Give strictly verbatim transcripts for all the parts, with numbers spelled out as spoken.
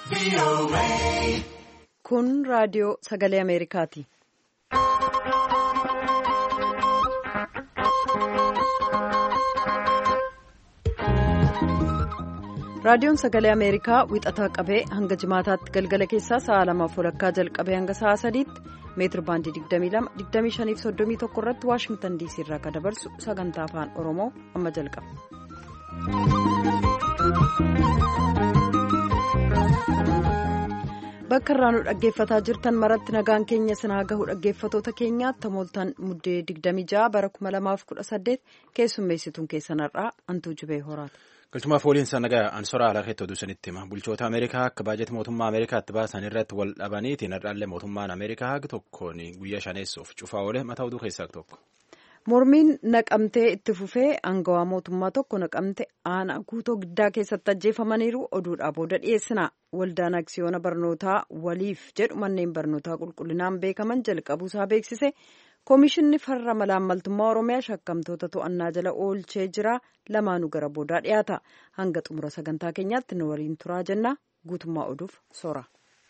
Kun raadiyoo sagalee Ameerikaati. Raadiyoon sagalee Ameerikaa wixataa qabee hanga jimaataatti galgala keessaa sa'a lamaaf walakkaa jalqabee hanga sa'a sadiitti meetir baandii digdamii lama digdamii shanii fi soddomii tokko irratti Waashingtan diisii irraa kan dabarsu sagantaa afaan Oromoo amma jalqaba. Bakka irraa nu dhaggeeffataa jirtan maratti nagaan keenya sinaa gahu dhaggeeffatoota keenyaatti tamooltaan muddee digdamii ja'a bara kuma lamaaf kudha saddeet keessummeessituun keessanarraa Antuu Jibee Horaati. Galchumaaf waliinsa nagaa ansoraa alaa keetti oduu sanitti hima. Bulchoota Ameerikaa akka baajata mootummaa Ameerikaatti baasan irratti wal dhabaniitiin har'aallee mootummaan Ameerikaa haga tokkoon guyyaa shaneessuuf cufaa oole mataa oduu keessaa tokko. Mormiin naqamtee itti fufee aangawaa mootummaa tokko naqamte aanaa guutoo giddaa keessatti ajjeefamaniiru oduudhaa booda dhiyeessina. Waldaan aksiyoona barnootaa waliif jedhu manneen barnootaa qulqullinaan beekaman jalqabuusaa beeksise. Koomishinni farra malaammaltummaa Oromiyaa shakkamtoota to'annaa jala oolchee jira. Lamaanuu gara boodaa dhiyaata. Hanga xumura sagantaa keenyaatti nu waliin turaa jenna. Guutummaa oduuf soora.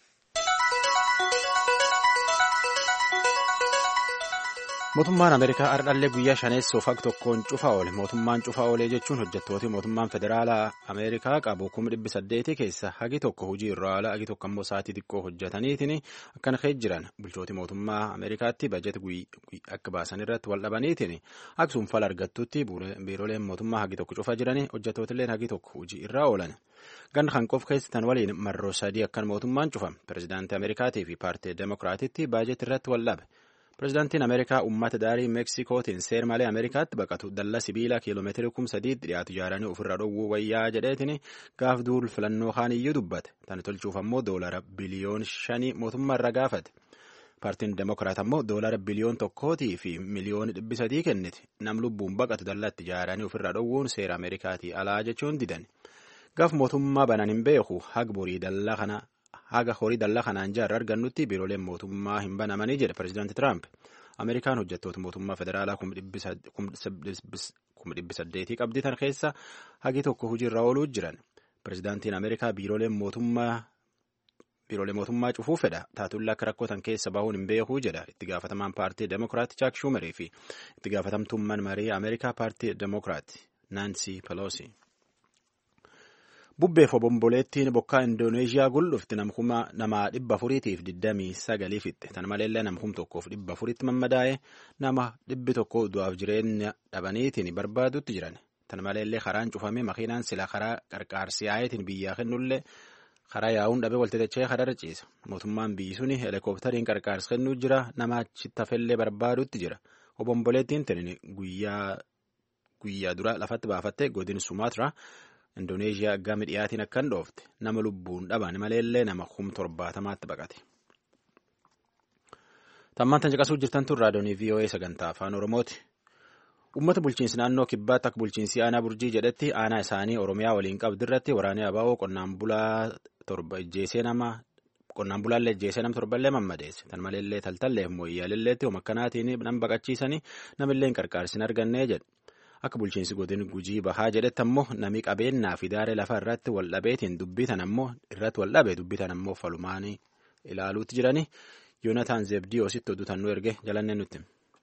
Mootummaan Ameerikaa har'aallee guyyaa shaneessuuf haga tokkoon cufaa oole. Mootummaan cufaa oolee jechuun hojjettooti mootummaan federaalaa Ameerikaa qabu kuma dhibbi saddeetii keessa hagi tokko hojii irraa ala hagi tokko ammoo sa'aatii xiqqoo hojjetaniitiin akkana keessa jiran. Bulchooti mootummaa Ameerikaatti baajata akka baasan irratti wal dhabaniitiin akkasuma fala argattutti biirooleen mootummaa hagi tokko cufaa jiranii hojjettootillee hagi tokko hojii irraa oolan. Ganna kan qof keessatti waliin marroo sadii akkan mootummaan cufa. Pireezidaantii Ameerikaatii fi paartii Demokiraatiitti baajata irratti wal dhabe. Pireezidaantiin Ameerikaa uummata daarii Meeksikootiin seer malee Ameerikaatti baqatu dallaa sibiilaa kiiloomeetirii kuma sadiitti dhiyaatu ijaaranii ofirraa dhowwuu wayyaa jedheetiin gaaf duul filannoo kaaniyyuu dubbate. Tana tolchuuf ammoo doolara biliyoon shanii mootummaa irraa gaafate. Paartiin Demokiraat ammoo doolara biliyoon tokkootii fi miliyoon dhibbi sadii kenniti. Nam lubbuun baqatu dallaatti ijaaranii ofirraa dhowwuun seera Ameerikaatii alaa jechuun didan. Gaaf mootummaa banaan hin beeku haga borii dallaa kana. Haga horii dallaa kanaan jaarraa argannutti biirooleen mootummaa hin banamanii jedha Pireezidaanti Tiraamp. Ameerikaan hojjettoota mootummaa federaalaa kuma dhibbi saddeetii qabdi tan keessa hagi tokko hojiirra ooluu jiran. Pireezidaantiin Ameerikaa biiroolee mootummaa cufuu fedha. Taatullaa akka rakkootan keessa bahuun hin beekuu jedha. Itti gaafatamaan paartii Demokiraat Chaak Shumerii fi itti gaafatamtummaan marii Ameerikaa paartii Demokiraat Naansi Peloosi. Bubbeef obomboleettiin bokkaa Indooneeziyaa guldhufti nama dhibba afuriitiif digdamii sagalii fixxe. Tan maleellee namkum tokkoof dhibba afuritti mammadaa'e nama dhibbi tokko du'aaf jireenya dhabaniitiin barbaadutti jiran. Tan maleellee karaan cufamee makiinaan sila karaa qarqaarsi yaa'eetiin biyyaa kennullee karaa yaa'uun dhabee walxixachee karaa ciisa. Mootummaan biyyi suni heelikooptariin qarqaarsi kennuu jira nama achitti hafellee barbaadutti jira. Obomboleettiin tani guyyaa dura lafatti baafatte godin Sumaatraa. Indooneeziyaa gama dhiyaatiin akkan dhoofte nama lubbuun dhaban maleellee nama kum torbaatamaatti baqate. Tammaan tan caqasuu jirtan tun raadiyoonii V O A sagantaa afaan Oromooti. Uummata bulchiinsi naannoo kibbaatti akka bulchiinsi aanaa burjii jedhetti aanaa isaanii Oromiyaa waliin qabdu irratti waraanee abaa'oo qonnaan bulaa torba ijjeesee nama qonnaan bulaallee ijjeesee nama torballee mammadeesse. Tan maleellee taltallee mooyyaalilleetti homa akkanaatiin nam baqachiisanii namillee qarqaarsin argannee jedhe. Akka bulchiinsi godin gujii bahaa jedhetti ammoo nami qabeenyaa fi daaree lafa irratti wal dhabeetiin dubbitan ammoo irratti wal dhabe dubbitan ammoo falumaanii ilaaluutti jiranii Yoonataan Zeebdiyoositti oduutannuu erge jalannee nutti.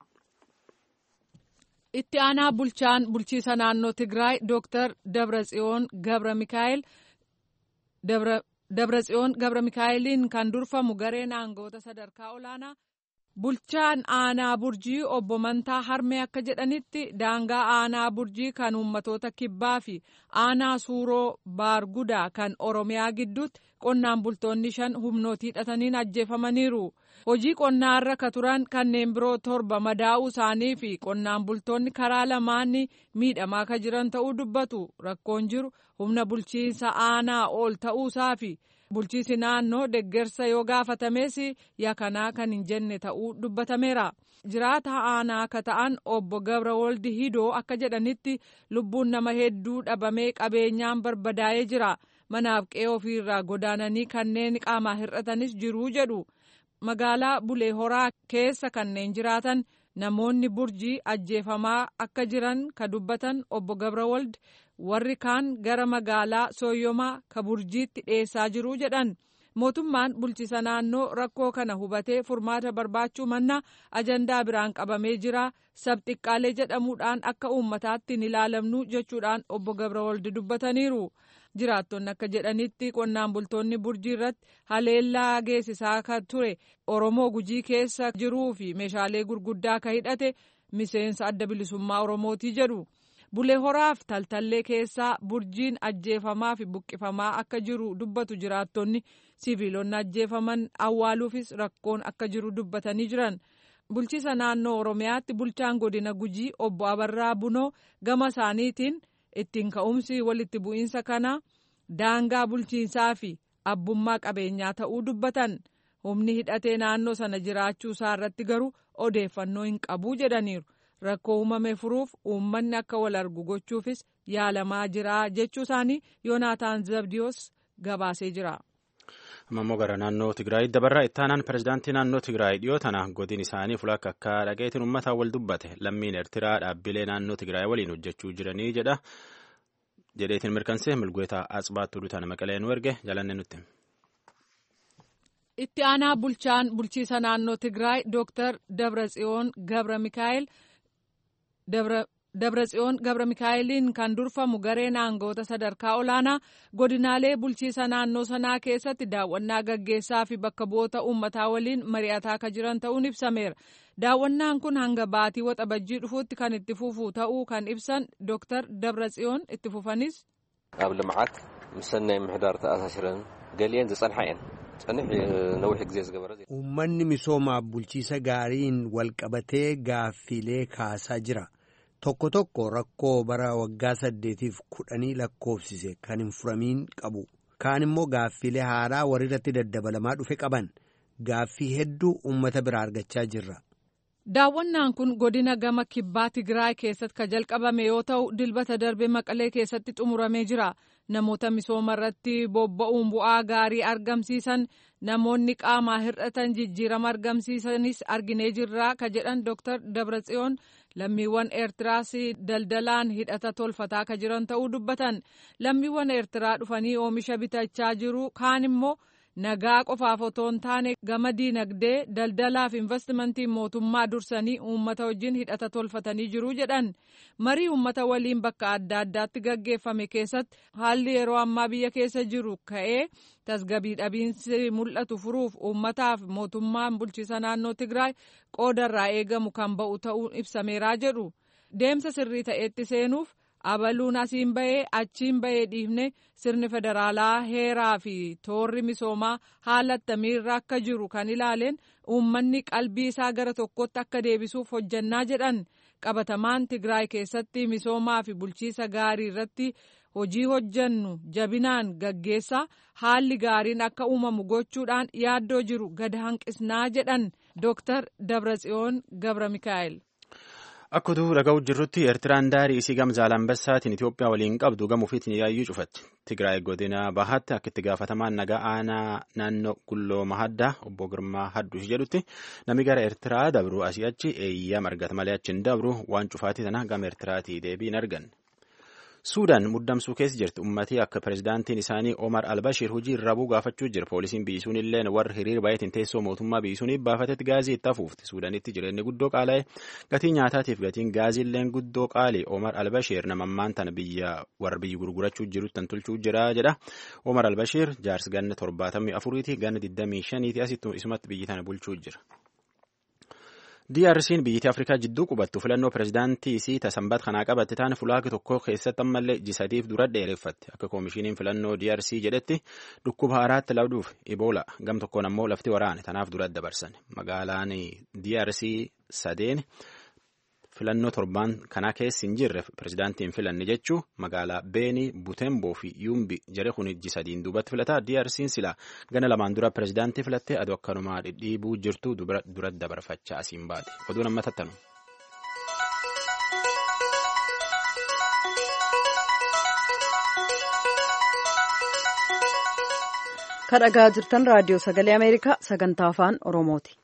Itti aanaa bulchaan bulchiisa naannoo Tigraay Dooktar Dabratsiyoon Gabra Mikaa'el Dabratsiyoon Gabra Mikaa'eliin kan durfamu gareen aangoota sadarkaa olaanaa. Bulchaan aanaa burjii obbo Mantaa Harmee akka jedhanitti daangaa aanaa burjii kan uummatoota kibbaa fi aanaa suuroo baargudaa kan Oromiyaa gidduutti qonnaan bultoonni shan humnootii hidhataniin ajjeefamaniiru. Hojii qonnaa irra ka turan kanneen biroo torba madaa'uu isaanii fi qonnaan bultoonni karaa lamaanii miidhamaa ka jiran ta'uu dubbatu. Rakkoon jiru humna bulchiinsa aanaa ol ta'uusaa fi bulchiinsi naannoo deeggarsa yoo gaafatames yakanaa kan hin jenne ta'uu dubbatameera. Jiraata aanaa akka ta'an obbo Gabra Woldi Hidoo akka jedhanitti lubbuun nama hedduu dhabamee qabeenyaan barbadaa'ee jira. Manaaf qe'ee ofiirraa godaananii kanneen qaamaa hir'atanis jiruu jedhu. Magaalaa Bulee Horaa keessa kanneen jiraatan namoonni burjii ajjeefamaa akka jiran ka dubbatan obbo Gabra Wold warri kaan gara magaalaa Sooyyomaa ka Burjiitti dhiyeessaa jiru jedhan. Mootummaan bulchiisa naannoo rakkoo kana hubatee furmaata barbaachuu manna ajandaa biraan qabamee jira. Sabxiqqaalee jedhamuudhaan akka uummataatti hin ilaalamnu jechuudhaan obbo Gabrawoldi dubbataniiru. Jiraattonni akka jedhanitti qonnaan bultoonni Burjii irratti haleellaa geessisaa kan ture Oromoo Gujii keessa jiruu fi meeshaalee gurguddaa ka hidhate miseensa adda bilisummaa Oromootii jedhu. Bulee Horaaf Taltallee keessaa Burjiin ajjeefamaa fi buqqifamaa akka jiru dubbatu jiraattonni siviilonni ajjeefaman awwaaluufis rakkoon akka jiru dubbatanii jiran. Bulchiisa naannoo Oromiyaatti bulchaan godina Gujii obbo Abarraa Bunoo gama isaaniitiin ittiin ka'umsi walitti bu'iinsa kana daangaa bulchiinsaa fi abbummaa qabeenyaa ta'uu dubbatan. Humni hidhatee naannoo sana jiraachuu isaa irratti garuu odeeffannoo hin qabu jedhaniiru. Rakkoo uumame furuuf uummanni akka wal argu gochuufis yaalamaa jira jechuu isaanii Yoonaataan Zabdiyoos gabaasee jira. Ammoo gara naannoo Tigraay dabarraa ittaanaan pirezidaantii naannoo Tigraay dhiyoo tana godin isaanii fulakka akka dhaqeetiin uummataan wal dubbate lammiin Eertiraa dhaabbilee naannoo Tigraay waliin hojjechuu jiranii jedha jedheetiin mirkansee Milgeetaa Atsbaattuu Dutaan Maqalee nu erge jalanne nutti. Itti aanaa bulchaan bulchiisa naannoo Tigraay Dooktar Dabratsiyoon Gabra Mikaa'el Dabratsiyoon Gabra Mikaa'eliin kan durfamu gareen aangoota sadarkaa olaanaa godinaalee bulchiisa naannoo sanaa keessatti daawwannaa gaggeessaa fi bakka bu'oota uummataa waliin mari'ataa akka jiran ta'uun ibsameera. Daawwannaan kun hanga baatii waxabajjii dhufuutti kan itti fufu ta'uu kan ibsan Dooktar Dabratsiyoon itti fufanis. ኣብ ልምዓት ምስ ሰናይ ምሕዳር ተኣሳሲረን ገሊአን ዝጸንሓ እየን ጸኒሕ ነዊሕ ግዜ ዝገበረ uummanni misoomaaf bulchiisa gaariin walqabatee gaaffiilee kaasaa jira. Tokko tokko rakkoo bara waggaa saddeetiif kudhanii lakkoofsise kan hin furamiin qabu. Kaan immoo gaaffiilee haaraa warrirratti daddabalamaa dhufe qaban. Gaaffii hedduu uummata biraa argachaa jirra. Daawwannaan kun godina gama kibbaa Tigraay keessatti kan jalqabame yoo ta'u dilbata darbe Maqalee keessatti xumuramee jira. Namoota misooma irratti bobba'uun bu'aa gaarii argamsiisan namoonni qaamaa hir'atan jijjiirama argamsiisanis arginee jirra ka jedhan Dooktar Dabratsiyoon lammiiwwan Eertiraas daldalaan hidhata tolfataa ka jiran ta'uu dubbatan. Lammiiwwan Eertiraa dhufanii oomisha bitachaa jiru kaan immoo nagaa qofaaf otoo hin taane gama diinagdee daldalaaf investimentii mootummaa dursanii uummata wajjin hidhata tolfatanii jiru jedhan. Marii uummata waliin bakka adda addaatti gaggeeffame keessatti haalli yeroo ammaa biyya keessa jiru ka'ee tasgabbii dhabiinsi mul'atu furuuf uummataaf mootummaan bulchiisa naannoo Tigraay qoodarraa eegamu kan ba'u ta'uun ibsameeraa jedhu. Deemsa sirrii ta'etti seenuuf abaluun asiin bahee achiin bahee dhiifne sirni federaalaa heeraa fi toorri misoomaa haala attamiirra akka jiru kan ilaaleen uummanni qalbii isaa gara tokkotti akka deebisuuf hojjannaa jedhan. Qabatamaan Tigraay keessatti misoomaa fi bulchiisa gaarii irratti hojii hojjannu jabinaan gaggeessaa haalli gaariin akka uumamu gochuudhaan yaaddoo jiru gad hanqisnaa jedhan Dooktar Dabratsiyoon Gabra Mikaa'el. Akkuma dhaga'u jirrutti Eertiraan daarii isii gama Zaalambessaatiin Itoophiyaa waliin qabdu gama ofiitiin yaayyuu cufatti. Tigraay godina bahaatti akka itti gaafatamaan nagaa aanaa naannoo Gulloo Mahaddaa obbo Girmaa Hadduush jedhutti namni gara Eertiraa dabru asii achi eeyyama argata malee achi hin dabru waan cufaatii sana gama Eertiraatii deebii hin arganne. Suudaan muddamsuu keessa jirti. Uummatii akka pirezidaantiin isaanii Omar Albashir hojii irraa bu'uu gaafachuu jira. Poolisiin biisuun illee warra hiriira baay'atiin teessoo mootummaa biisuuniif baafatetti gaazii itti afuufti. Suudaanitti jireenyi guddoo qaala'e. Gatii nyaataatiif gatiin gaazii illee guddoo qaali. Omar Albashir nama ammaan tana biyya warra biyyi gurgurachuu jirutti tan tolchuu jira jedha. Omar Albashir jaarsi ganna torbaatamii afuriiti ganna digdamii shaniiti asitti isumatti biyyi tana bulchuu jira. D R C'n biyyattii Afrikaa jidduu qubattu filannoo pirezidaantii isii tasambat kanaa qabatte taane fulaaki tokko keessatti ammallee jisatiif dura dheereffatte akka koomishiniin filannoo D R C jedhetti dhukkuba haaraatti labduuf Ebola gam tokkoon ammoo lafti waraane tanaaf dura dabarsan magaalaan D R C sadeen filannoo torbaan kanaa keessi hin jirre pirezidaantiin filanne jechuu magaalaa Beeni Butembo fi Yumbi jare kun jisadiin duubatti filataa D R C'n sila gana lamaan dura pirezidaantii filatte aduu akkanumaa dhidhiibuu jirtu dura dabarfachaa asiin baate oduun amma tattanu. Kan dhagaa jirtan raadiyoo sagalee Ameerikaa sagantaa afaan Oromooti.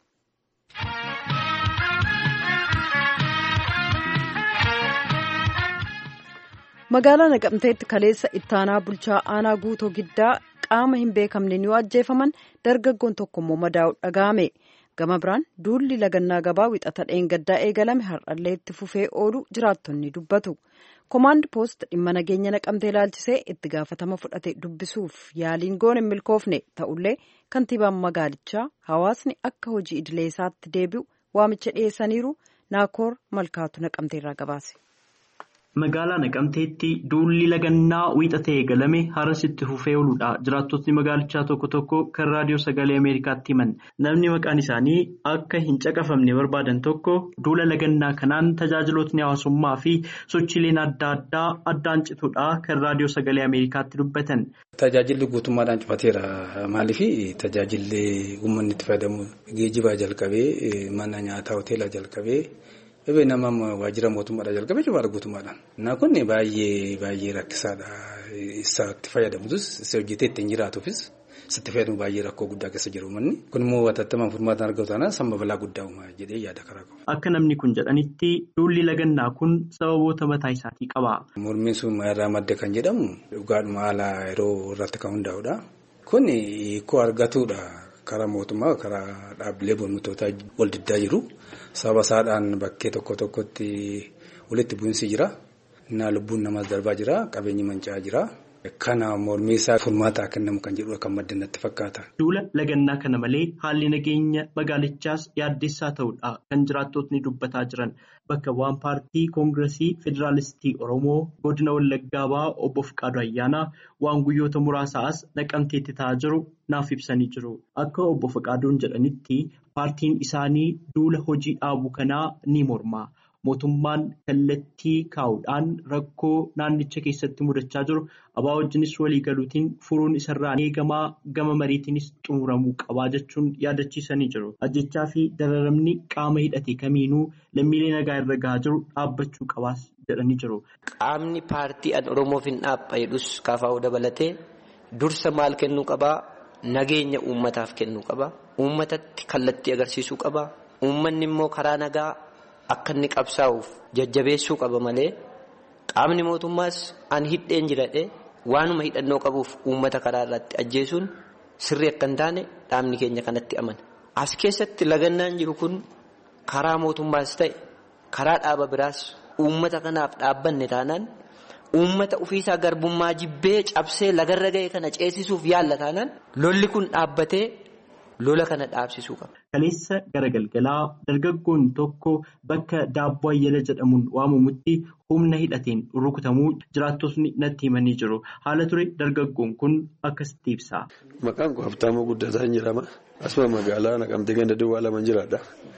magaalaa Naqamteetti kaleessa ittaanaa bulchaa aanaa guutoo giddaa qaama hin beekamneen yoo ajjeefaman dargaggoon tokko immoo madaa'u dhaga'ame. Gama biraan duulli lagannaa gabaa wixata dheengaddaa eegalame har'allee itti fufee oolu jiraattonni dubbatu. Komaand poost dhimma nageenya Naqamtee ilaalchisee itti gaafatama fudhate dubbisuuf yaaliin goone hin milkoofne ta'ullee kantiibaan magaalichaa hawaasni akka hojii idilee isaatti deebi'u waamicha dhiyeessaniiru. Naakoor Malkaatu Naqamteerraa gabaase. Magaalaa Naqamteetti duulli lagannaa wiixata eegalame har'as itti fufee ooludha. Jiraattotni magaalichaa tokko tokko kan raadiyoo sagalee Ameerikaatti himan. Namni maqaan isaanii akka hin caqafamne barbaadan tokko duula lagannaa kanaan tajaajilootni hawaasummaa fi sochiileen adda addaa addaan cituudha kan raadiyoo sagalee Ameerikaatti dubbatan. Tajaajilli guutummaadhaan cufateera. Maaliif tajaajilli uummanni itti fayyadamu geejjibaa jalqabee mana nyaataa hoteelaa jalqabee. Ebe nama waajjira mootummaadhaa jalqabee cufaadha guutummaadhaan. Naa kun baay'ee baay'ee rakkisaadha. Isaatti fayyadamutus isa hojjetee ittiin jiraatuufis isatti fayyadamu baay'ee rakkoo guddaa keessa jiru manni. Kun immoo watattamaan furmaata argatu taanaan samma balaa guddaa uumaa jedhee yaada karaa qabu. Akka namni kun jedhanitti duulli lagannaa kun sababoota mataa isaatii qaba. Mormiin sun irraa madda kan jedhamu dhugaadhuma haala yeroo irratti kan hundaa'udha. Kun hiikoo argatuudha. Karaa mootummaa karaa dhaabbilee bonutootaa wal diddaa jiru. Sababa isaadhaan bakkee tokko tokkotti walitti bu'insi jira. Innaa lubbuun namaas darbaa jira. Qabeenyi manca'aa jira. Kana mormii isaa furmaata kennamu kan jedhu kan madda natti fakkaata. Duula lagannaa kana malee haalli nageenya magaalichaas yaaddessaa ta'uudha kan jiraattotni dubbataa jiran. Bakka bu'aan paartii koongiresii federaalistii Oromoo godina Wallaggaa Bahaa obbo Fiqaaduu Ayyaanaa waan guyyoota muraasaas Naqamteetti ta'aa jiru naaf ibsanii jiru. Akka obbo Fiqaaduun jedhanitti paartiin isaanii duula hojii dhaabuu kanaa ni morma. Mootummaan kallattii kaa'uudhaan rakkoo naannicha keessatti mudachaa jiru abaa wajjinis walii galuutiin furuun isarraa eegamaa gama mariitiinis xumuramuu qabaa jechuun yaadachiisanii jiru. Ajjechaa fi dararamni qaama hidhate kamiinuu lammiilee nagaa irra gahaa jiru dhaabbachuu qabaas jedhanii jiru. Qaamni paartii an Oromoof hin dhaabbayeedhus kaafaa'uu dabalatee dursa maal kennuu qabaa? Nageenya uummataaf kennuu qabaa. Uummatatti kallattii agarsiisuu qabaa. Uummanni immoo karaa nagaa akka inni qabsaa'uuf jajjabeessuu qaba malee qaamni mootummaas an hidheen jiradhe waanuma hidhannoo qabuuf uummata karaa irratti ajjeesuun sirrii akka hin taane dhaabni keenya kanatti amana. As keessatti lagannaan jiru kun karaa mootummaas ta'e karaa dhaaba biraas uummata kanaaf dhaabbanne taanaan uummata ofiisaa garbummaa jibbee cabsee lagarra ga'e kana ceesisuuf yaalla taanaan lolli kun dhaabbatee lola kana dhaabsisuu qaba. Kaleessa gara galgalaa dargaggoon tokko bakka daabboo ayyala jedhamuun waamamutti humna hidhateen rukutamuu jiraattotni natti himanii jiru. Haala ture dargaggoon kun akkasitti ibsa. Maqaan koo Habtaamuu Guddataan jedhama. Asuma magaalaa Naqamtee ganda duwwaa lama jiraadha.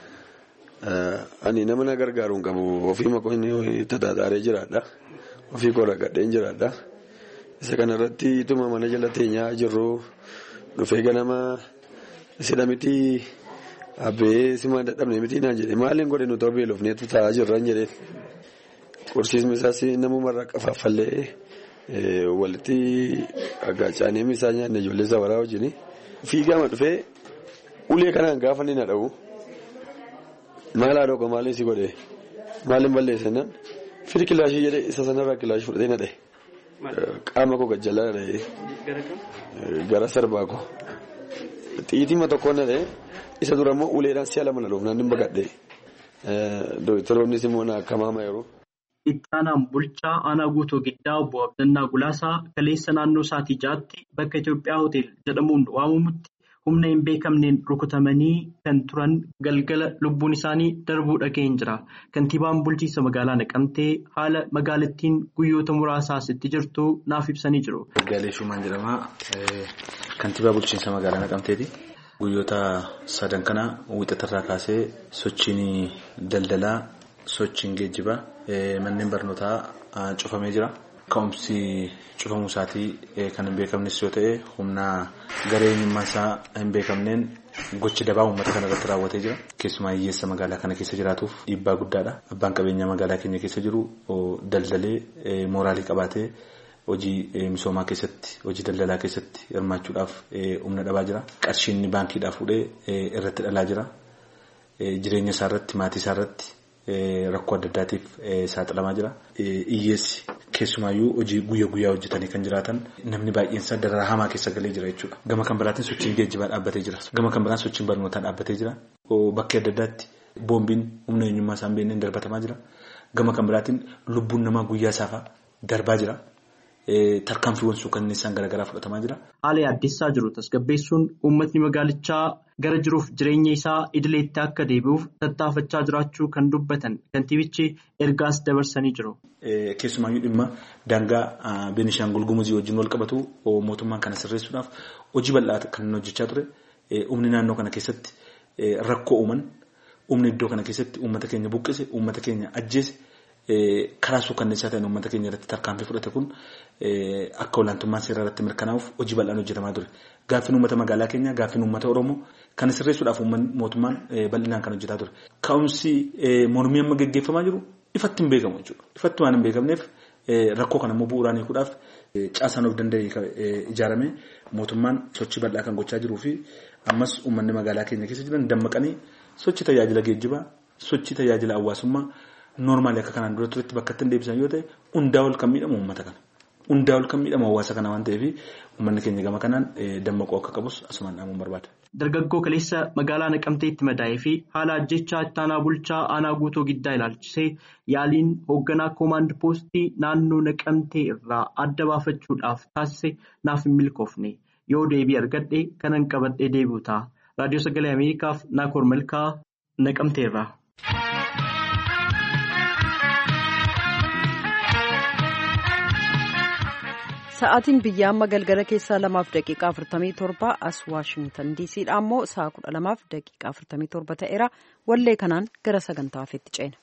Ani nama na gargaaru hin qabu. Ofii maqoonni tataataaree jiraadha. Ofii koo rakkadheen jiraadha. Isa kanarratti ituma mana jala teenyaa jirru dhufee ganama Sida miti abbee simaan dadhabne miti naan jedhe maaliin godhe nuti beelofneetu taa'aa jirran jedheen qorsiisni isaas namumarraa qafaafallee walitti agaacaanii misaa nyaanne ijoollee isaa waraa wajjin fiigama dhufee ulee kanaan gaafa ni na dha'u maal haadha oga maaliin si godhe maaliin balleessan firi kilaashii jedhe isa sanarraa kilaashii fudhatee na dha'e qaama koo gajjallaa na dha'e gara sarbaa koo. Xiitima tokkoon na dha'e isa dura immoo uleedhaan si'a lama na dhufu naan dhimma gadhee doktoroonnis immoo na akka maama yeroo. Ittaanaan bulchaa aanaa guutoo giddaa obbo Abdannaa Gulaasaa kaleessa naannoo sa'aatii ja'aatti bakka Itoophiyaa hotel jedhamuun waamamutti humna hin beekamneen rukutamanii kan turan galgala lubbuun isaanii darbuu dhaga'een jira. Kantiibaan bulchiinsa magaalaa Naqamtee haala magaalattiin guyyoota muraasaas itti jirtu naaf ibsanii jiru. Gaalee Shumaan jedhama. Kantiibaa bulchiinsa magaalaa Naqamteeti. Guyyoota sadan kana wixatarraa kaasee sochiin daldalaa, sochiin geejjibaa, manneen barnootaa cufamee jira. Ka'umsi cufamuu isaatii kan hin beekamnes yoo ta'e humna garee eenyummaan isaa hin beekamneen gochi dabaa uummata kana irratti raawwatee jira. Keessumaa hiyyeessa magaalaa kana keessa jiraatuuf dhiibbaa guddaadha. Abbaan qabeenyaa magaalaa keenya keessa jiru daldalee mooraalii qabaatee hojii misoomaa keessatti hojii daldalaa keessatti hirmaachuudhaaf humna dhabaa jira. Qarshiin baankiidhaa fuudhee irratti dhalaa jira. Jireenya isaa irratti maatii isaa irratti rakkoo adda addaatiif saaxilamaa jira. Hiyyeessi keessumaayyuu hojii guyyaa guyyaa hojjetanii kan jiraatan namni baay'een isaa dararaa hamaa keessa galee jira jechuudha. Gama kan biraatiin sochiin geejjibaa dhaabbatee jira. Gama kan biraan sochiin barnootaa dhaabbatee jira. Bakka adda addaatti boombiin humna eenyummaa isaan beekneen darbatamaa jira. Gama kan biraatiin lubbuun namaa guyyaa isaafaa darbaa jira. Tarkaanfiiwwan suukanneessaan garaagaraa fudhatamaa jira. Haala yaaddessaa jiru tasgabbeessuun uummatni magaalichaa gara jiruuf jireenya isaa idileetti akka deebi'uuf tattaafachaa jiraachuu kan dubbatan kantiibichi ergaas dabarsanii jiru. Keessumaayyuu dhimma daangaa Beenishaangul Gumuzii wajjin wal qabatu mootummaan kana sirreessuudhaaf hojii bal'aa kan hojjechaa ture. Humni naannoo kana keessatti rakkoo uuman, humni iddoo kana keessatti uummata keenya buqqise, uummata keenya ajjeese. Karaa suukanneessaa ta'een uummata keenya irratti tarkaanfii fudhate kun akka olaantummaan seeraa irratti mirkanaa'uuf hojii bal'aan hojjetamaa ture. Gaaffiin uummata magaalaa keenyaa, gaaffiin uummata Oromoo kan sirreessuudhaaf mootummaan bal'inaan kan hojjetaa ture. Ka'umsi mormii amma gaggeeffamaa jiru ifatti hin beekamu jechuudha. Ifatti waan hin beekamneef rakkoo kana immoo bu'uuraan hiikuudhaaf caasaan of danda'e ijaaramee mootummaan sochii bal'aa kan gochaa jiruu fi ammas uummanni magaalaa keenya keessa jiran dammaqanii sochii tajaajila geejjibaa, sochii tajaajila hawaasummaa. Noormaali akka kanaan dura turetti bakka ittiin deebisan yoo ta'e hundaa ol kan miidhamu uummata kana. Hundaa ol kan miidhamu hawaasa kana waan ta'eef uummanni keenya gama kanaan dammaquu akka qabus asumaan dhaamuun barbaada. Dargaggoo kaleessa magaalaa Naqamteetti madaa'ee fi haala ajjechaa itti aanaa bulchaa aanaa guutoo giddaa ilaalchisee yaaliin hoogganaa koomaand poostii naannoo Naqamtee irraa adda baafachuudhaaf taasise naaf hin milkoofne yoo deebii argadhe kanan qabadhee deebi'u ta'a. Raadiyoo Sagalee Ameerikaaf Naakoor Malkaa Naqamteerraa. Sa'aatiin biyya amma galgala keessaa lamaaf daqiiqaa afurtamii torba as Waashingtan diisiidha ammoo sa'a kudha lamaaf daqiiqaa afurtamii torba ta'eera. Wallee kanaan gara sagantaa hafeetti ceena.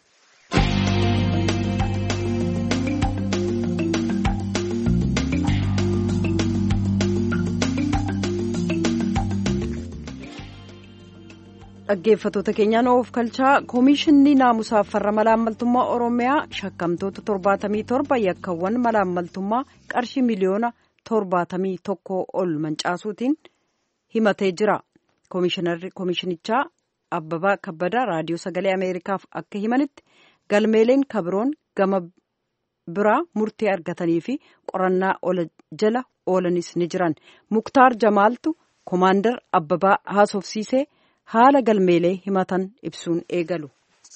Dhaggeeffattoota keenyaan of kalchaa Koomishinni Naamusaaf Farra Malaammaltummaa Oromiyaa shakkamtoota torbaatamii torba yakkawwan malaammaltummaa qarshii miliyoona torbaatamii tokkoo ol mancaasuutiin himatee jira. Koomishinichaa Abbabaa Kabbadaa Raadiyoo Sagalee Ameerikaaf akka himanitti galmeeleen kabiroon gama biraa murtee argatanii fi qorannaa jala oolanis ni jiran. Muktaar Jamaaltu Koomaandar Abbabaa haasofsiisee. Haala galmeelee himatan ibsuun eegalu.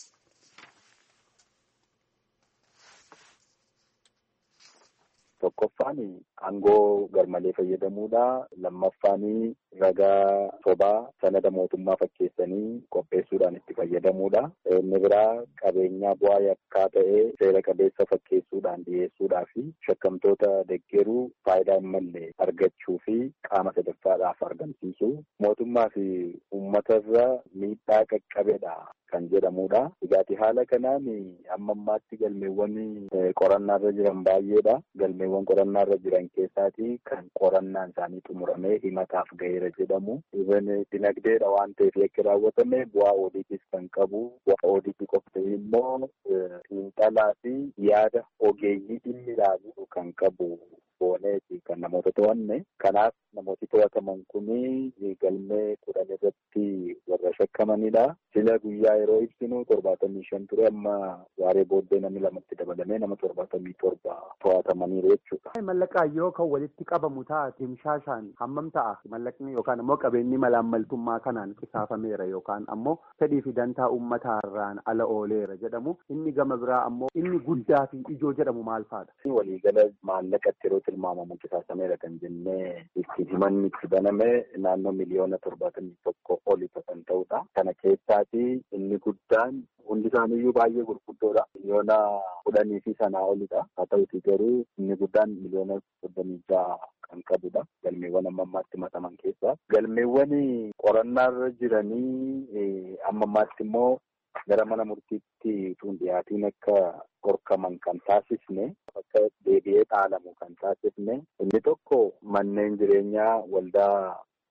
Tokkoffaan aangoo garmalee fayyadamuudha. Lammaffaan ragaa sobaa sanada mootummaa fakkeessanii qopheessuudhaan itti fayyadamuudha. Inni biraa qabeenyaa bu'aa yakkaa ta'ee seera qabeessa fakkeessuudhaan dhiyeessuudhaa fi shakkamtoota deeggaruu faayidaa hin malle argachuu fi qaama sadaffaadhaaf argamsiisuu mootummaa fi uummatarra miidhaa qaqqabeedha kan jedhamudha. Egaati haala kanaan amma ammaatti galmeewwan qorannaarra jiran baay'eedha. Galmeewwan qorannaarra jiran keessaati kan qorannaan isaanii xumuramee himataaf gaheera jedhamu. Even dinagdeedha waan ta'eef yakki raawwatame bu'aa oodiitiis kan qabu. Bu'aa oodiitii qofti immoo xiinxalaa fi yaada ogeeyyii dhimmi ilaaluu kan qabu. Booneeti kan namoota to'anne. Kanaaf namooti to'ataman kuni galmee kudhan irratti warra shakkamanidha. Sila guyyaa yeroo ibsinu torbaatamii shan ture amma waaree booddee namni lamatti dabalamee nama torbaatamii torba to'atamaniiru jechuudha. Mallaqaa yoo kan walitti qabamu taate timshaashaan hammam ta'a mallaqni yookaan ammoo qabeenyi malaammaltummaa kanaan qisaafameera yookaan ammoo fedhii fi dantaa uummataarraan ala ooleera jedhamu inni gama biraa ammoo inni guddaa fi ijoo jedhamu maal fa'aadha? Waliigala maallaqatti yeroo tilmaamamu qisaasameera kan jennee itti himanni itti baname naannoo miliyoona torbaatamii tokko oli kan ta'udha. Kana keessaati inni guddaan hundi isaaniiyyuu baay'ee gurguddoodha. Miliyoona kudhanii fi sanaa olidha. Haa ta'uti garuu inni guddaan miliyoona soddomii ja'a kan qabudha. Galmeewwan amma ammaatti himataman keessaa. Galmeewwan qorannaarra jiranii amma ammaatti immoo gara mana murtiitti tun dhiyaatiin akka horkaman kan taasisne akka deebi'ee dhaalamu kan taasisne inni tokko manneen jireenyaa waldaa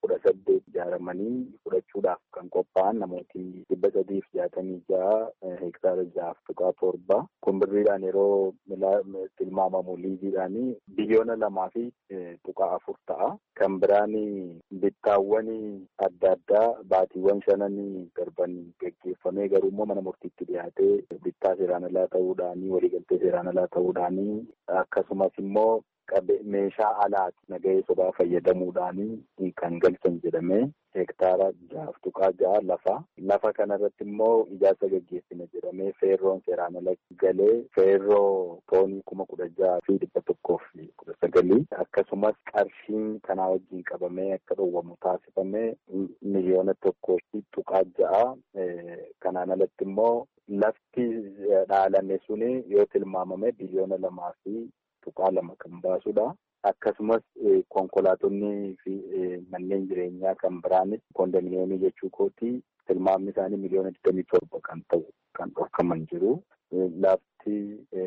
kudha saddeet ijaaramanii fudhachuudhaaf kan qophaa'an namooti dhibba sadiif jaatamii ja'a hektaara ja'aaf tuqaa torba kun birriidhaan yeroo tilmaamamu liiziidhaan biliyoona lamaa fi tuqaa afur ta'a. Kan biraan bittaawwan adda addaa baatiiwwan shananii darban gaggeeffamee garuu immoo mana murtiitti dhiyaatee bittaa seeraan alaa ta'uudhaanii waliigaltee seeraan alaa ta'uudhaanii akkasumas immoo meeshaa alaati nagahee sobaa fayyadamuudhaanii kan galchan jedhamee hektaara ja'aaf tuqaa ja'a lafa lafa kanarratti immoo ijaarsa gaggeessina jedhamee feerroon seeraan ala galee feerroo toonii kuma kudha ja'a fi dhibba tokkoof kudha sagalii akkasumas qarshiin kanaa wajjin qabamee akka dhowwamu taasifamee miliyoona tokkoo fi tuqaa ja'a kanaan alatti immoo lafti dhaalame suni yoo tilmaamame biliyoona lamaa fi tuqaa lama kan baasudha. Akkasumas konkolaatonni fi manneen jireenyaa kan biraanis kondominiyeemii jechuu kooti tilmaamni isaanii miliyoona digdamii torba kan ta'u kan dhorkaman jiru. Lafti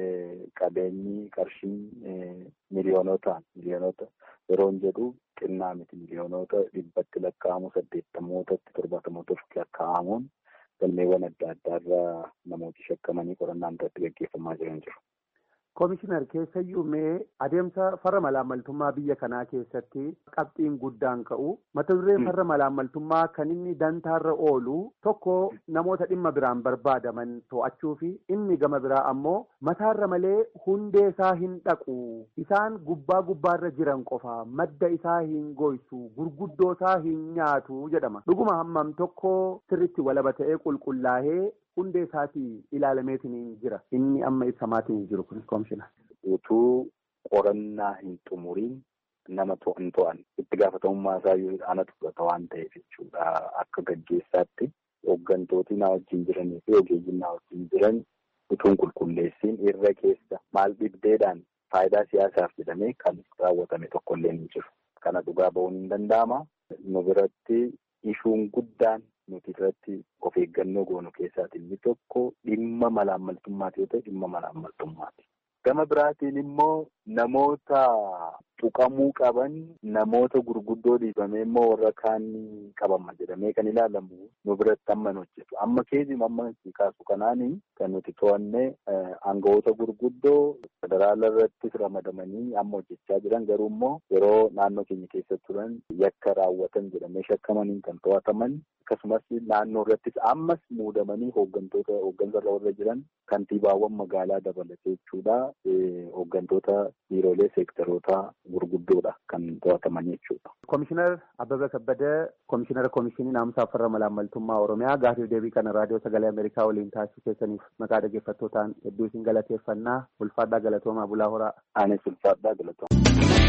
qabeenyi qarshiin miliyoonotaan miliyoonota yeroo jedhu xinnaa miti miliyoonota dhibbatti lakkaa'amu saddeettamootatti torbaatamootatti lakkaa'amuun galmeewwan adda addaarraa namooti shakkamanii qorannaan irratti gaggeeffamaa jiran jiru. Koomishinar keessayyuu mee adeemsa farra malaammaltummaa biyya kanaa keessatti qabxiin guddaan ka'u mata dureen farra malaammaltummaa kan inni dantaarra oolu tokko namoota dhimma biraan barbaadaman to'achuu fi inni gama biraa ammoo mataarra malee hundee isaa hin dhaqu isaan gubbaa gubbaarra jiran qofa madda isaa hin goysu gurguddoo isaa hin nyaatu jedhama dhuguma hammam tokko sirritti walaba ta'ee qulqullaa'ee hundee isaatii ilaalameetiin jira inni amma ibsamaatiin jiru kun koomishina. Utuu qorannaa hin xumuriin nama to'an to'an itti gaafatamummaa isaa yoo anatu fudhata waan ta'eef jechuudha akka gaggeessaatti hooggantooti na wajjin jiranii fi ogeeyyiin na wajjin jiran utuun qulqulleessiin irra keessa maal dhibdeedhaan faayidaa siyaasaaf jedhamee kan raawwatame tokkollee hin jiru. Kana dhugaa ba'uun hin danda'ama. Nu biratti ishuun guddaan nuti irratti of eeggannoo goonu keessaatiin inni tokko dhimma malaammaltummaati yoo ta'e dhimma malaammaltummaati. Gama biraatiin immoo namoota tuqamuu qaban namoota gurguddoo dhiibamee immoo warra kaan qabama jedhamee kan ilaalamu nu biratti amma hojjetu. Amma keessumaa amma kaasu kanaanii kan nuti to'annee aangawoota gurguddoo federaala irrattis ramadamanii amma hojjechaa jiran garuu immoo yeroo naannoo keenya keessa turan yakka raawwatan jedhamee shakkamaniin kan to'ataman akkasumas naannoo irrattis ammas muudamanii hooggantoota hooggansa irra jiran kantiibaawwan magaalaa dabalatee jechuudha. Hooggantoota biiroolee seektaroota gurguddoodha kan to'ataman jechuudha. Koomishinar Abbabaa Kabbadee Koomishinara Koomishinii Naamusaa Farra Malaammaltummaa Oromiyaa gaaffiif deebii kana raadiyoo sagalee Ameerikaa waliin taasisuu keessaniif maqaa dhaggeeffattootaan hedduu isin galateeffannaa ulfaadhaa galatoomaa bulaa horaa. Anis ulfaadhaa galatoomaa.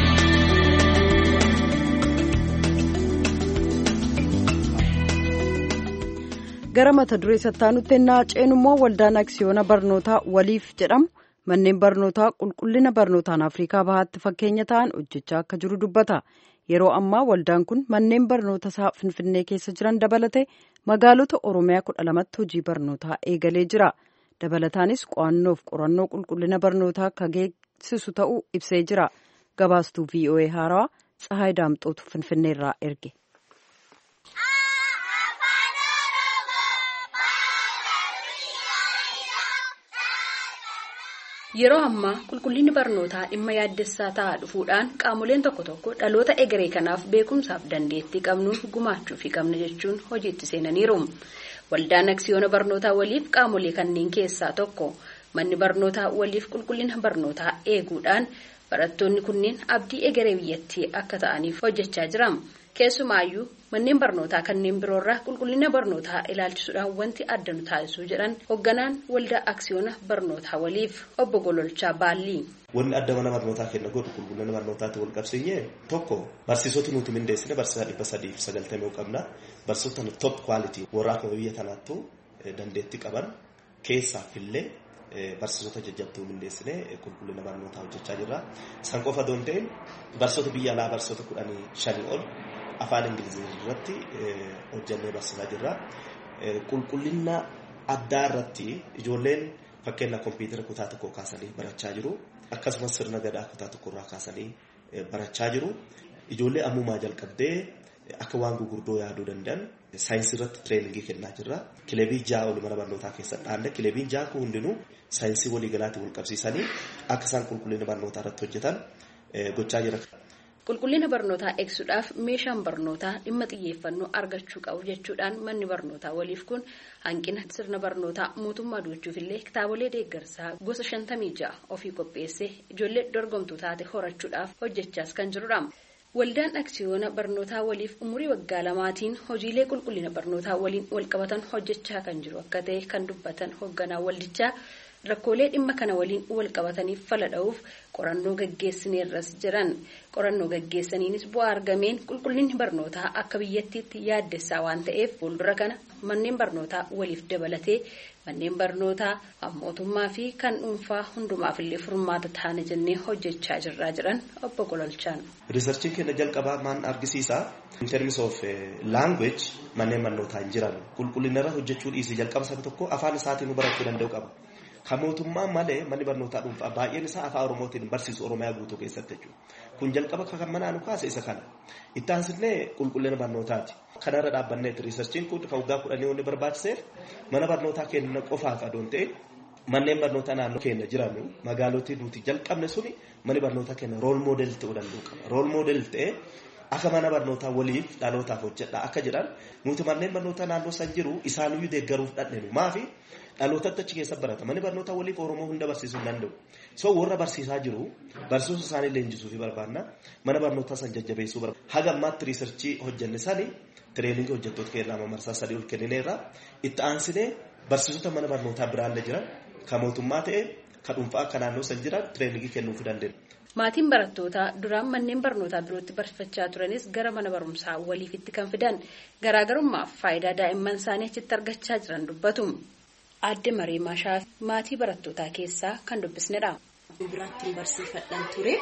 Gara mata duree sattaanutti ennaa ceenu immoo waldaan aksiyoona barnootaa waliif jedhamu manneen barnootaa qulqullina barnootaan Afrikaa bahaatti fakkeenya ta'an hojjechaa akka jiru dubbata. Yeroo ammaa waldaan kun manneen barnoota isaa Finfinnee keessa jiran dabalatee magaalota Oromiyaa kudha lamatti hojii barnootaa eegalee jira. Dabalataanis qo'annoof qorannoo qulqullina barnootaa akka geessisu ta'uu ibsee jira. Gabaastuu V O A haarawaa Tsahaay Daamxootu Finfinneerraa erge. Yeroo ammaa qulqullinni barnootaa dhimma yaaddessaa ta'aa dhufuudhaan qaamoleen tokko tokko dhaloota egeree kanaaf beekumsaaf dandeettii qabnuun gumaachuu fi qabna jechuun hojiitti seenaniiru. Waldaan aksiyoona barnootaa waliif qaamolee kanneen keessaa tokko manni barnootaa waliif qulqullina barnootaa eeguudhaan barattoonni kunneen abdii egeree biyyattii akka ta'aniif hojjechaa jira. Keessumaayyuu manneen barnootaa kanneen biroorraa qulqullina barnootaa ilaalchisuudhaan wanti adda nu taasisuu jedhan hoogganaan waldaa aksiyoona barnootaa waliif obbo Gololchaa Baallii. Wanni adda mana barnootaa kenna godhu qulqullina barnootaatti wal qabsiinyee tokko barsiisota nuti mindeessine barsiisaa dhibba sadii fi sagaltamii qabna barsiisota top quality warra akka biyya kanaattu dandeettii qaban keessaaf illee barsiisota jajjabduu mindeessine qulqullina barnootaa hojjechaa jirra. San qofa doon ta'in barsiisota biyya alaa barsiisota kudhanii shanii ol afaan ingilizii irratti hojjannee barsiisaa jirra. Qulqullina addaa irratti ijoolleen fakkeenya kompiitara kutaa tokko kaasanii barachaa jiru. Akkasumas sirna gadaa kutaa tokko irraa kaasanii barachaa jiru. Ijoollee ammumaa jalqabdee akka waan gurguddoo yaaduu danda'an saayinsii irratti tireeningii kennaa jirra. Kilebii ja'a ol mana barnootaa keessatti dhaanne kilebiin ja'a kun hundinuu saayinsii waliigalaatiin wal qabsiisanii akka isaan qulqullina barnootaa irratti hojjetan gochaa jira. Qulqullina barnootaa eegsuudhaaf meeshaan barnootaa dhimma xiyyeeffannoo argachuu qabu jechuudhaan manni barnootaa waliif kun hanqina sirna barnootaa mootummaa duuchuufillee kitaabolee deeggarsaa gosa shantamii ja'a ofii qopheessee ijoollee dorgomtuu taate horachuudhaaf hojjechaas kan jirudha. Waldaan aksiyoona barnootaa waliif umurii waggaa lamaatiin hojiilee qulqullina barnootaa waliin walqabatan hojjechaa kan jiru akka ta'e kan dubbatan hoogganaa waldichaa rakkoolee dhimma kana waliin walqabataniif fala dha'uuf qorannoo gaggeessineerras jiran. Qorannoo gaggeessaniinis bu'aa argameen qulqullinni barnootaa akka biyyattiitti yaaddessaa waan ta'eef fuuldura kana manneen barnootaa waliif dabalatee manneen barnootaa mootummaa fi kan dhuunfaa hundumaafillee furmaata taana jennee hojjechaa jirraa jiran obbo Gololchaan. Riisarchiin keenya jalqabaa maan argisiisa in terms of language manneen barnootaa hin jiran qulqullinarra hojjechuu dhiisii jalqaba sana tokko afaan isaatiin barachuu danda'u qaba. Kan mootummaa malee manni barnootaa dhuunfaa baay'een isaa afaan Oromootiin barsiisu Oromiyaa guutuu keessatti jechuudha. Kun jalqaba kan manaa nu kaase isa kana. Itti aansinee qulqullina barnootaati. Kanarra dhaabbanneetti riisarchiin kun kan waggaa kudhanii wanni barbaachiseef mana barnootaa keenya qofaaf adoon ta'e manneen barnootaa naannoo keenya jiran magaalotii nuti jalqabne suni manni barnootaa keenya rool moodel ta'uu danda'u qaba. Rool moodel ta'e akka mana barnootaa waliif dhalootaaf hojjedha akka jedhan nuti manneen barnootaa naannoo san jiru isaaniyyuu deeggaruuf dhadheenu maafi dhalootatti achi keessa barata manni barnootaa waliif Oromoo hunda barsiisuu hin danda'u. So warra barsiisaa jiru barsiisuu isaanii leenjisuu fi barbaanna mana barnootaa san jajjabeessuu barbaanna. Haga ammaatti riisarchii hojjenne sani tireeningii hojjettoota keenya marsaa sadii ol kennineerra itti aansinee barsiisota mana barnootaa biraallee jiran kan mootummaa ta'e kan dhuunfaa akka naannoo san jiran tireeningii kennuufii dandeenya. Maatiin barattootaa duraan manneen barnootaa birootti barsiifachaa turanis gara mana barumsaa waliifitti kan fidan garaagarummaaf faayidaa daa'imman isaanii achitti argachaa jiran dubbatu. Aadde Maree Maashaa maatii barattootaa keessaa kan dubbisnedha. Biraatti barsiifadhaan ture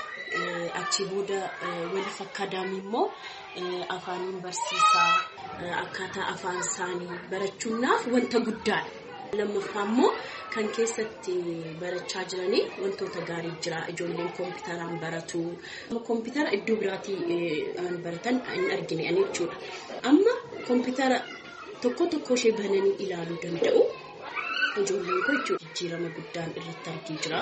achi booda waliif akkaadaamii immoo afaan barsiisaa akkaataa afaan isaanii barachuudhaaf wanta guddaadha. Lammaffaa immoo kan keessatti barachaa jiranii wantoota gaarii jira. Ijoolleen kompiitaraan baratu. Kompiitara iddoo biraatii baratan hin argine jechuudha. Amma kompiitara tokko tokko ishee bananii ilaaluu danda'u. Ijoolleen kun jijjiirama guddaan irratti argee jira.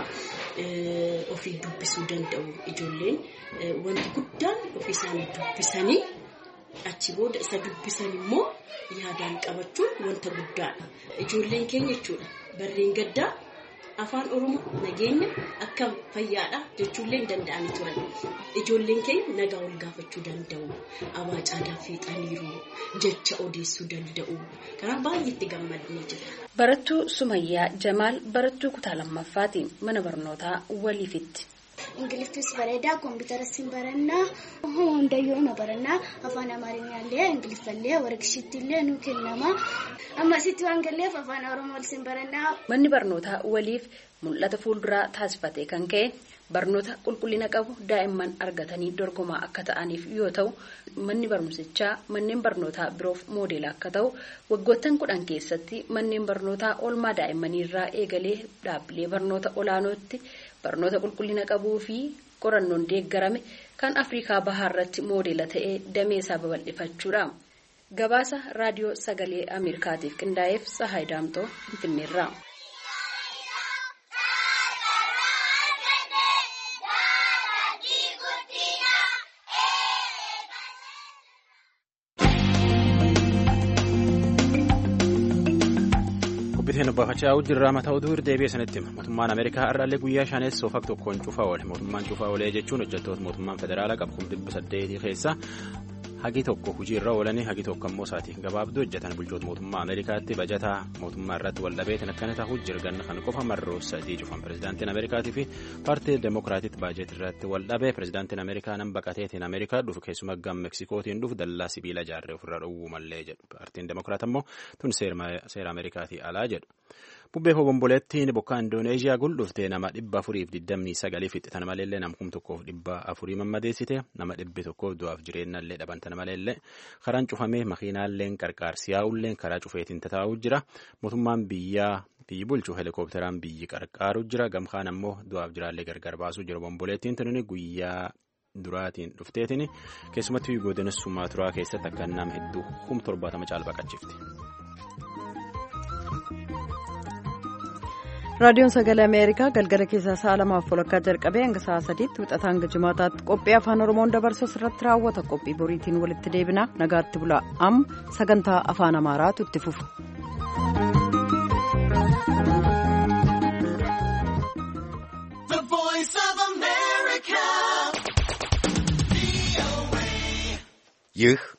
Ofii dubbisuu danda'u ijoolleen wanti guddaan ofii isaanii dubbisanii achi booda isa dubbisan immoo yaadaan qabachuun wanta guddaadha. Ijoolleen keenya jechuudha barreen gaddaa afaan Oromoo nageenya akka fayyaadha jechuullee hin danda'ani turan. Ijoolleen keenya nagaa wal gaafachuu danda'u. Abaacaadaa fiixaniiru jecha odeessuu danda'u. Kanaaf baay'ee itti gammadnee jira. Barattuu Sumayyaa Jamaal barattuu kutaa lammaffaati mana barnootaa waliifitti. Ingiliffis bareedaa, kompiitaras barannaa, hundayyuu nu barannaa, afaan Amaariffaallee, Ingiliffallee, warqishiittillee nu kennama. Ammasitti waan galleef afaan Oromoolis barannaa. Manni barnootaa waliif mul'ata fuulduraa taasifatee kan ka'e barnoota qulqullina qabu daa'imman argatanii dorgomaa akka ta'aniif yoo ta'u manni barumsichaa manneen barnootaa biroof moodeela akka ta'u waggoottan kudhan keessatti manneen barnootaa oolmaa daa'immaniirraa eegalee dhaabbilee barnoota olaanootti barnoota qulqullina qabuu fi qorannoon deeggarame kan Afrikaa Bahaarratti moodeela ta'ee damee isaa babal'ifachuudha. Gabaasa raadiyoo sagalee Ameerikaatiif qindaa'eef Tsahaay Daamtoo Finfinneerraa. Biteen baafachaa jirraa mataa oduu deebi'ee sanitti hima. Mootummaan Ameerikaa har'aallee guyyaa shaneessoo fak tokkoon cufaa oole. Mootummaan cufaa oolee jechuun hojjettoota mootummaan federaalaa qabu kuma dhibba saddeetii keessa hagi tokko hojii irra oolanii hagi tokko ammoo isaatii gabaabduu hojjetan bulchoota mootummaa Ameerikaatti bajataa mootummaa irratti wal dhabeetiin akkana ta'uu jirganna kan qofa marroo sadii cufan pirezidaantiin Ameerikaatii fi paartii Demookiraatiitti baajetii irratti wal dhabee pirezidaantiin Ameerikaa nan baqateetiin Ameerikaa dhufu keessumaa gam Meksikootiin dhufu dallaa sibiila ijaarree ofirra dhowwuu mallee jedhu paartiin Demookiraat ammoo tun seera Ameerikaatii alaa jedhu. Bubbee hobomboleettiin bokkaa Indooneeziyaa guldhuftee nama dhibba afuriif digdamii sagalii fixxitan maleellee nama kum tokkoof dhibba afurii mammadeessite nama dhibbi tokkoof du'aaf jireenyallee dhabantan maleellee karaan cufamee makiinaalleen qarqaarsi yaa'ulleen karaa cufeetiin tataa'uu jira. Mootummaan biyyaa biyyi bulchu helikoophteraan biyyi qarqaaru jira. Gamkaan ammoo du'aaf jiraallee gargar baasuu jira. Bomboleettiin tunni guyyaa duraatiin dhufteetiin keessumattuu godina Sumaaturaa keessatti akka nama hedduu kum torbaatama caal baqachifte. raadiyoon sagalee ameerikaa galgala keessaa sa'a lamaaf walakkaa jalqabee hanga sa'a sadiitti wixataa hanga jimaataatti qophii afaan oromoon dabarsu irratti raawwata. qophii boriitiin walitti deebina nagaatti bulaa. amma sagantaa afaan amaaraatu itti fufa. ይህ